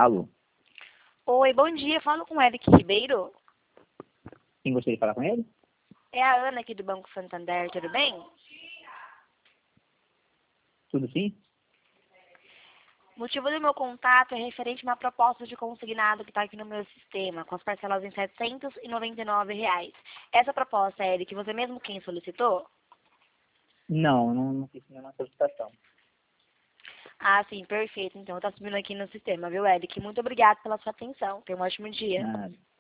Alô? Oi, bom dia. Falo com o Eric Ribeiro. Quem gostaria de falar com ele? É a Ana aqui do Banco Santander, tudo bem? Tudo sim? O motivo do meu contato é referente a uma proposta de consignado que está aqui no meu sistema, com as parcelas em R$ 799. Essa proposta, Eric, você mesmo quem solicitou? Não fiz nenhuma solicitação. Ah, sim, perfeito. Então, tá subindo aqui no sistema, viu, Eric? Muito obrigada pela sua atenção. Tenha um ótimo dia. Nada.